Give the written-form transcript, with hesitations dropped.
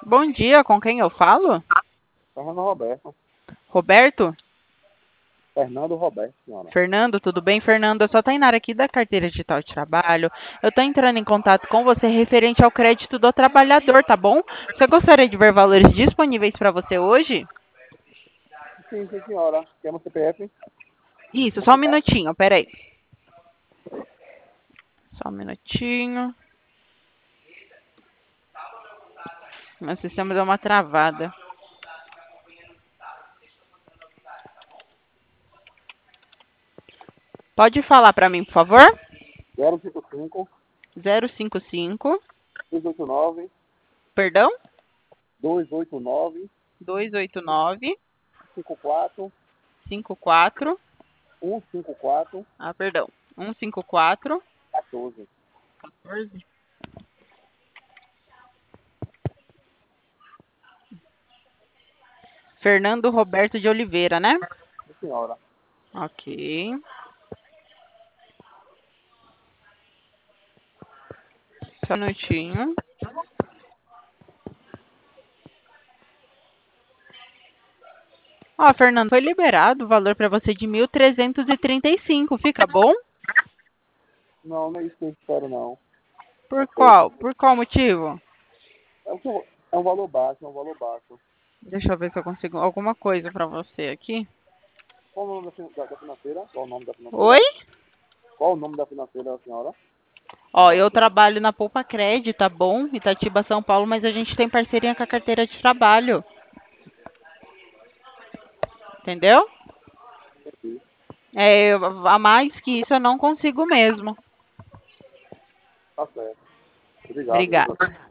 Bom dia, com quem eu falo? Fernando Roberto. Roberto? Fernando Roberto, senhora. Fernando, tudo bem? Fernando, eu sou a Tainara aqui da Carteira Digital de Trabalho. Eu estou entrando em contato com você referente ao crédito do trabalhador, tá bom? Você gostaria de ver valores disponíveis para você hoje? Sim, senhora. Quer meu CPF? Isso, só um minutinho, peraí. Só um minutinho. Meu sistema deu uma travada. Pode falar para mim, por favor? 055 055, 289 perdão? 289 289 54 54, 154 perdão. 154 14. 14. Fernando Roberto de Oliveira, né? Sim, senhora. Ok. Só um minutinho. Ó, Fernando, foi liberado o valor para você de 1.335. Fica bom? Não, não é isso que eu espero, não. É Por pouco. qual? Por qual motivo? É um valor baixo, é um valor baixo. Deixa eu ver se eu consigo alguma coisa para você aqui. Qual o nome da financeira? Qual o nome da Oi? financeira? Qual o nome da financeira, senhora? Ó, eu trabalho na Poupa Crédito, tá bom? Itatiba, São Paulo, mas a gente tem parceria com a carteira de trabalho. Entendeu? Aqui. É, a mais que isso eu não consigo mesmo. Tá certo. Obrigado, viu? Obrigada.